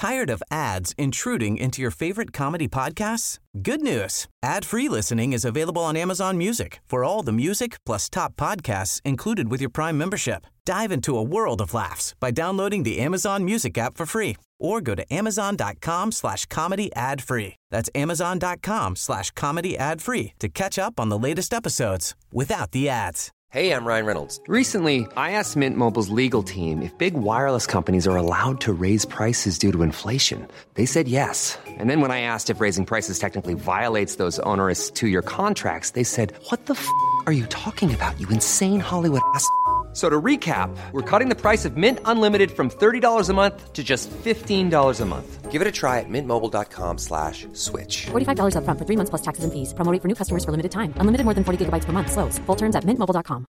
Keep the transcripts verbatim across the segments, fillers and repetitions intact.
Tired of ads intruding into your favorite comedy podcasts? Good news. Ad-free listening is available on Amazon Music for all the music plus top podcasts included with your Prime membership. Dive into a world of laughs by downloading the Amazon Music app for free or go to amazon.com slash comedy ad free. That's amazon.com slash comedy ad free to catch up on the latest episodes without the ads. Hey, I'm Ryan Reynolds. Recently, I asked Mint Mobile's legal team if big wireless companies are allowed to raise prices due to inflation. They said yes. And then when I asked if raising prices technically violates those onerous two-year contracts, they said, what the f*** are you talking about, you insane Hollywood ass f- So to recap, we're cutting the price of Mint Unlimited from thirty dollars a month to just fifteen dollars a month. Give it a try at mintmobile.com slash switch. forty-five dollars up front for three months plus taxes and fees. Promo rate for new customers for limited time. Unlimited more than forty gigabytes per month. Slows full terms at mint mobile dot com.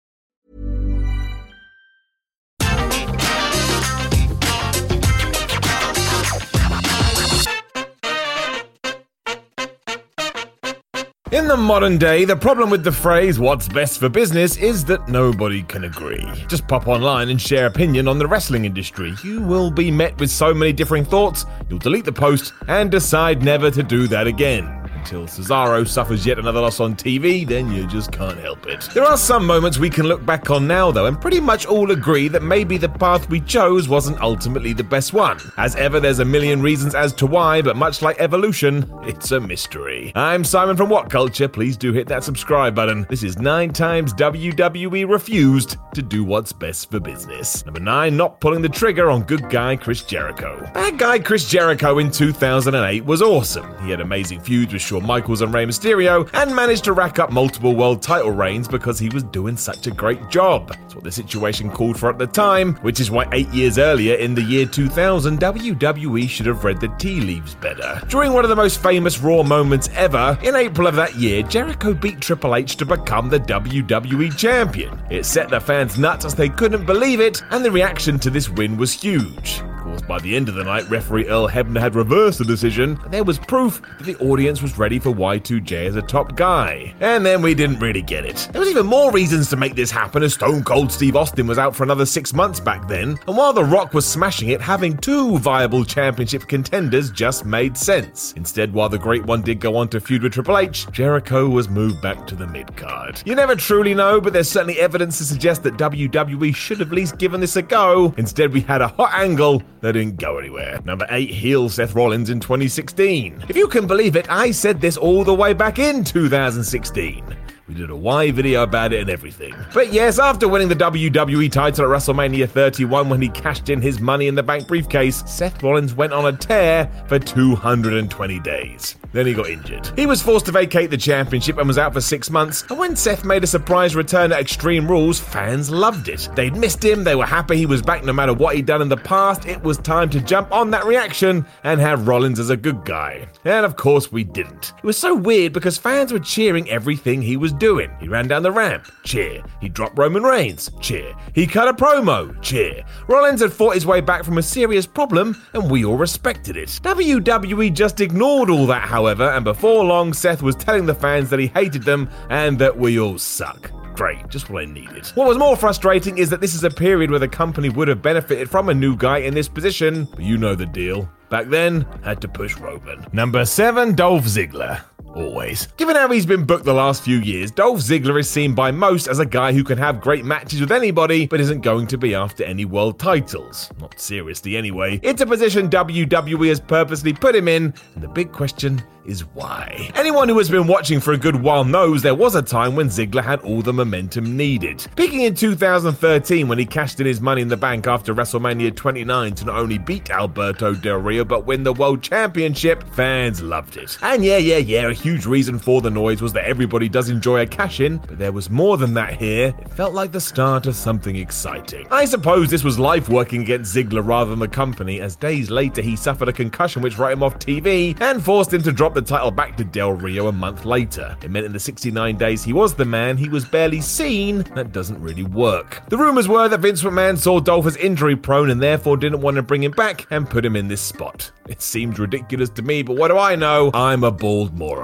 In the modern day, the problem with the phrase, what's best for business, is that nobody can agree. Just pop online and share opinion on the wrestling industry. You will be met with so many differing thoughts, you'll delete the post and decide never to do that again. Until Cesaro suffers yet another loss on T V, then you just can't help it. There are some moments we can look back on now, though, and pretty much all agree that maybe the path we chose wasn't ultimately the best one. As ever, there's a million reasons as to why, but much like evolution, it's a mystery. I'm Simon from What Culture. Please do hit that subscribe button. This is nine times W W E refused to do what's best for business. Number nine, not pulling the trigger on good guy Chris Jericho. Bad guy Chris Jericho in two thousand eight was awesome. He had amazing feuds with Shawn Michaels and Rey Mysterio, and managed to rack up multiple world title reigns because he was doing such a great job. That's what the situation called for at the time, which is why eight years earlier, in the year two thousand, W W E should have read the tea leaves better. During one of the most famous Raw moments ever, in April of that year, Jericho beat Triple H to become the W W E champion. It set the fans nuts as they couldn't believe it, and the reaction to this win was huge. Of course, by the end of the night, referee Earl Hebner had reversed the decision, and there was proof that the audience was ready for Y two J as a top guy. And then we didn't really get it. There was even more reasons to make this happen, as Stone Cold Steve Austin was out for another six months back then, and while The Rock was smashing it, having two viable championship contenders just made sense. Instead, while the Great One did go on to feud with Triple H, Jericho was moved back to the mid-card. You never truly know, but there's certainly evidence to suggest that W W E should have at least given this a go. Instead, we had a hot angle that didn't go anywhere. Number eight, heel Seth Rollins in twenty sixteen. If you can believe it, I said this all the way back in two thousand sixteen. We did a why video about it and everything. But yes, after winning the W W E title at WrestleMania thirty-one when he cashed in his Money in the Bank briefcase, Seth Rollins went on a tear for two hundred twenty days. Then he got injured. He was forced to vacate the championship and was out for six months, and when Seth made a surprise return at Extreme Rules, fans loved it. They'd missed him, they were happy he was back no matter what he'd done in the past. It was time to jump on that reaction and have Rollins as a good guy. And of course we didn't. It was so weird because fans were cheering everything he was doing. He ran down the ramp, cheer. He dropped Roman Reigns, cheer. He cut a promo, cheer. Rollins had fought his way back from a serious problem, and we all respected it. W W E just ignored all that, however, and before long, Seth was telling the fans that he hated them and that we all suck. Great, just what I needed. What was more frustrating is that this is a period where the company would have benefited from a new guy in this position, but you know the deal. Back then, had to push Roman. Number seven, Dolph Ziggler. Always. Given how he's been booked the last few years, Dolph Ziggler is seen by most as a guy who can have great matches with anybody, but isn't going to be after any world titles. Not seriously anyway. It's a position W W E has purposely put him in, and the big question is why. Anyone who has been watching for a good while knows there was a time when Ziggler had all the momentum needed. Peaking in two thousand thirteen when he cashed in his Money in the Bank after WrestleMania twenty-nine to not only beat Alberto Del Rio but win the World Championship, fans loved it. And yeah, yeah, yeah, a huge reason for the noise was that everybody does enjoy a cash-in, but there was more than that here. It felt like the start of something exciting. I suppose this was life working against Ziggler rather than the company, as days later he suffered a concussion which wrote him off T V and forced him to drop the title back to Del Rio a month later. It meant in the sixty-nine days he was the man, he was barely seen. That doesn't really work. The rumors were that Vince McMahon saw Dolph as injury prone and therefore didn't want to bring him back and put him in this spot. It seemed ridiculous to me, but what do I know? I'm a bald moron.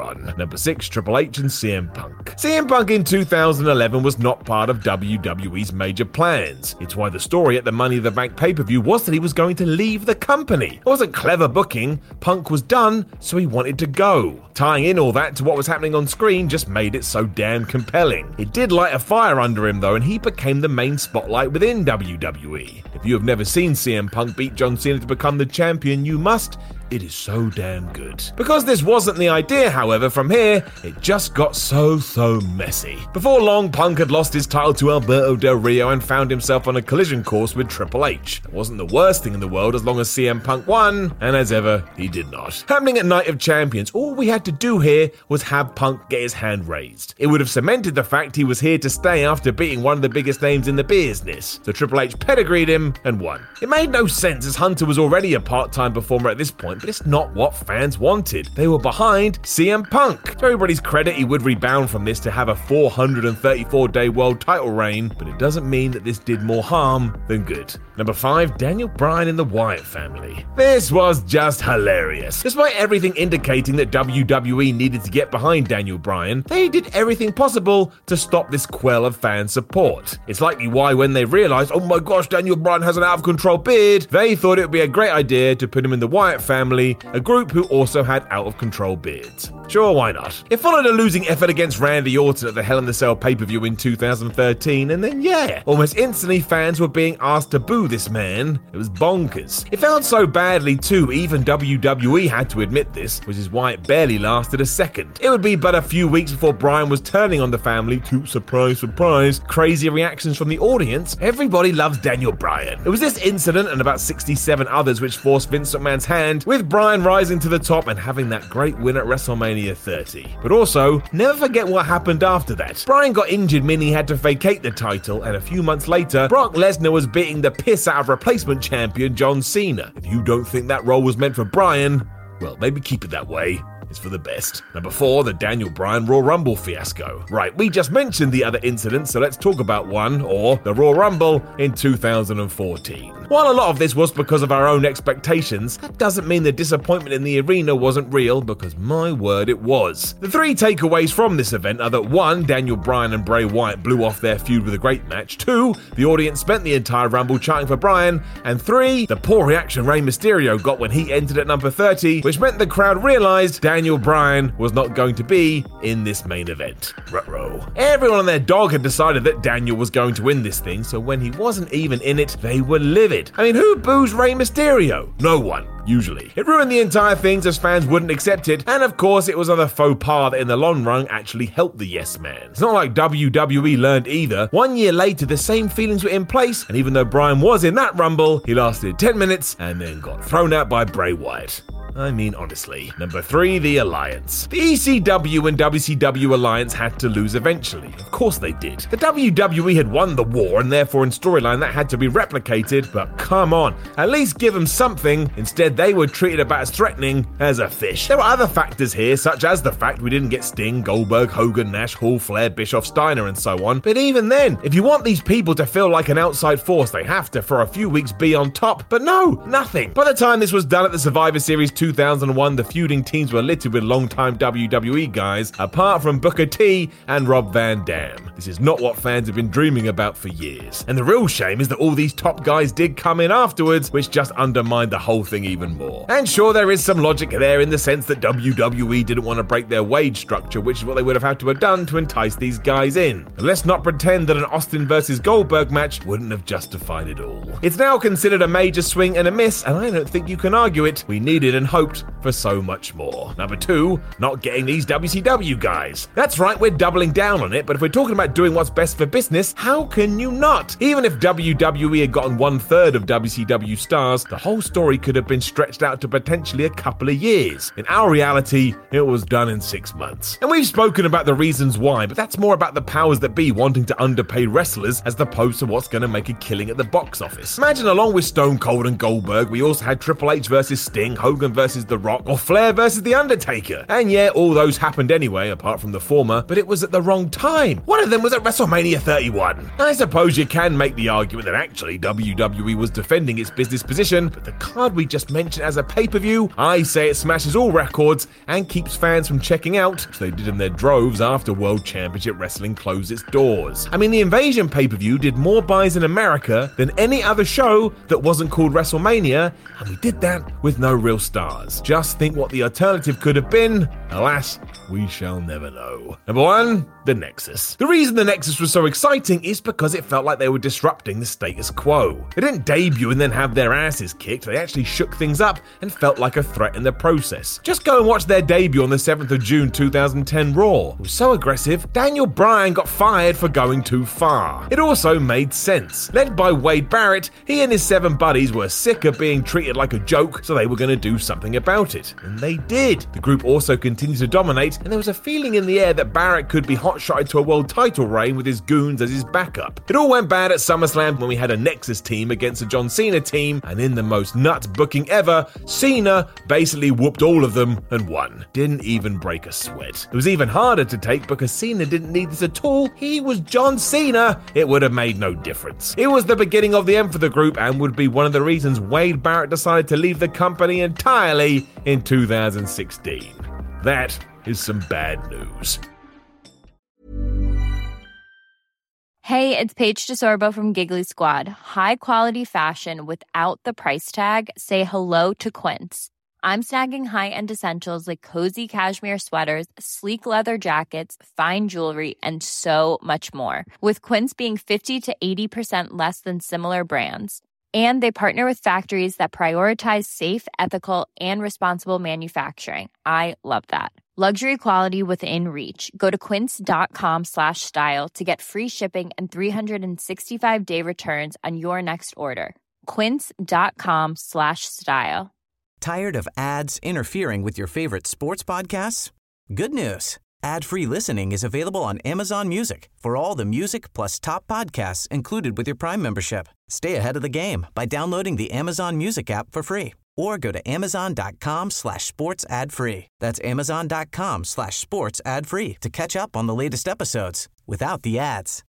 one. Number six, Triple H and C M Punk. C M Punk in two thousand eleven was not part of W W E's major plans. It's why the story at the Money in the Bank pay-per-view was that he was going to leave the company. It wasn't clever booking. Punk was done, so he wanted to go. Tying in all that to what was happening on screen just made it so damn compelling. It did light a fire under him though, and he became the main spotlight within W W E. If you have never seen C M Punk beat John Cena to become the champion, you must. It is so damn good. Because this wasn't the idea, however, from here, it just got so, so messy. Before long, Punk had lost his title to Alberto Del Rio and found himself on a collision course with Triple H. It wasn't the worst thing in the world as long as C M Punk won, and as ever, he did not. Happening at Night of Champions, all we had to do here was have Punk get his hand raised. It would have cemented the fact he was here to stay after beating one of the biggest names in the business. So Triple H pedigreed him and won. It made no sense as Hunter was already a part-time performer at this point, but it's not what fans wanted. They were behind C M Punk. To everybody's credit, he would rebound from this to have a four hundred thirty-four day world title reign, but it doesn't mean that this did more harm than good. Number five, Daniel Bryan in the Wyatt family. This was just hilarious. Despite everything indicating that W W E needed to get behind Daniel Bryan, they did everything possible to stop this quell of fan support. It's likely why when they realized, oh my gosh, Daniel Bryan has an out-of-control beard, they thought it would be a great idea to put him in the Wyatt family, a group who also had out-of-control beards. Sure, why not? It followed a losing effort against Randy Orton at the Hell in the Cell pay-per-view in two thousand thirteen, and then yeah, almost instantly fans were being asked to boo this man. It was bonkers. It failed so badly too, even W W E had to admit this, which is why it barely lasted a second. It would be but a few weeks before Bryan was turning on the family to, surprise, surprise, crazy reactions from the audience. Everybody loves Daniel Bryan. It was this incident and about sixty-seven others which forced Vince McMahon's hand, with Bryan rising to the top and having that great win at WrestleMania thirty. But also, never forget what happened after that. Bryan got injured, meaning he had to vacate the title, and a few months later, Brock Lesnar was beating the piss out of replacement champion John Cena. If you don't think that role was meant for Bryan, well, maybe keep it that way. It's for the best. Number four, the Daniel Bryan Royal Rumble fiasco. Right, we just mentioned the other incidents, so let's talk about one, or the Royal Rumble in two thousand fourteen. While a lot of this was because of our own expectations, that doesn't mean the disappointment in the arena wasn't real, because my word, it was. The three takeaways from this event are that one, Daniel Bryan and Bray Wyatt blew off their feud with a great match, two, the audience spent the entire Rumble chanting for Bryan, and three, the poor reaction Rey Mysterio got when he entered at number thirty, which meant the crowd realized Daniel Bryan was not going to be in this main event. Ruh-roh. Everyone and their dog had decided that Daniel was going to win this thing, so when he wasn't even in it, they were livid. I mean, who boos Rey Mysterio? No one. Usually. It ruined the entire thing as fans wouldn't accept it, and of course it was another faux pas that in the long run actually helped the yes man. It's not like W W E learned either. One year later, the same feelings were in place, and even though Bryan was in that Rumble, he lasted ten minutes and then got thrown out by Bray Wyatt. I mean, honestly. Number three, the Alliance. The E C W and W C W Alliance had to lose eventually. Of course they did. The W W E had won the war, and therefore in storyline that had to be replicated, but come on, at least give them something. Instead, they were treated about as threatening as a fish. There were other factors here, such as the fact we didn't get Sting, Goldberg, Hogan, Nash, Hall, Flair, Bischoff, Steiner, and so on. But even then, if you want these people to feel like an outside force, they have to, for a few weeks, be on top. But no, nothing. By the time this was done at the Survivor Series two thousand one, the feuding teams were littered with longtime W W E guys, apart from Booker T and Rob Van Dam. This is not what fans have been dreaming about for years. And the real shame is that all these top guys did come in afterwards, which just undermined the whole thing even more. And sure, there is some logic there in the sense that W W E didn't want to break their wage structure, which is what they would have had to have done to entice these guys in. But let's not pretend that an Austin versus Goldberg match wouldn't have justified it all. It's now considered a major swing and a miss, and I don't think you can argue it. We needed and hoped for so much more. Number two, not getting these W C W guys. That's right, we're doubling down on it, but if we're talking about doing what's best for business, how can you not? Even if W W E had gotten one third of W C W stars, the whole story could have been stretched out to potentially a couple of years. In our reality, it was done in six months. And we've spoken about the reasons why, but that's more about the powers that be wanting to underpay wrestlers as opposed to what's going to make a killing at the box office. Imagine along with Stone Cold and Goldberg, we also had Triple H versus Sting, Hogan versus The Rock, Rock or Flair versus The Undertaker. And yeah, all those happened anyway, apart from the former, but it was at the wrong time. One of them was at WrestleMania thirty-one. I suppose you can make the argument that actually W W E was defending its business position, but the card we just mentioned as a pay-per-view, I say it smashes all records and keeps fans from checking out, so they did in their droves after World Championship Wrestling closed its doors. I mean, the Invasion pay-per-view did more buys in America than any other show that wasn't called WrestleMania, and we did that with no real stars. Just think what the alternative could have been. Alas, we shall never know. Number one, the Nexus. The reason the Nexus was so exciting is because it felt like they were disrupting the status quo. They didn't debut and then have their asses kicked, they actually shook things up and felt like a threat in the process. Just go and watch their debut on the seventh of June two thousand ten Raw. It was so aggressive, Daniel Bryan got fired for going too far. It also made sense. Led by Wade Barrett, he and his seven buddies were sick of being treated like a joke, so they were going to do something about it. And they did. The group also continued to dominate, and there was a feeling in the air that Barrett could be hotshotted to a world title reign with his goons as his backup. It all went bad at SummerSlam when we had a Nexus team against a John Cena team, and in the most nuts booking ever, Cena basically whooped all of them and won. Didn't even break a sweat. It was even harder to take because Cena didn't need this at all. He was John Cena. It would have made no difference. It was the beginning of the end for the group and would be one of the reasons Wade Barrett decided to leave the company entirely in two thousand sixteen. That is some bad news. Hey, it's Paige DeSorbo from Giggly Squad. High quality fashion without the price tag. Say hello to Quince. I'm snagging high-end essentials like cozy cashmere sweaters, sleek leather jackets, fine jewelry, and so much more. With Quince being fifty to eighty percent less than similar brands. And they partner with factories that prioritize safe, ethical, and responsible manufacturing. I love that. Luxury quality within reach. Go to quince.com slash style to get free shipping and three sixty-five day returns on your next order. Quince.com slash style. Tired of ads interfering with your favorite sports podcasts? Good news. Ad-free listening is available on Amazon Music for all the music plus top podcasts included with your Prime membership. Stay ahead of the game by downloading the Amazon Music app for free or go to amazon.com slash sports ad free. That's amazon.com slash sports ad free to catch up on the latest episodes without the ads.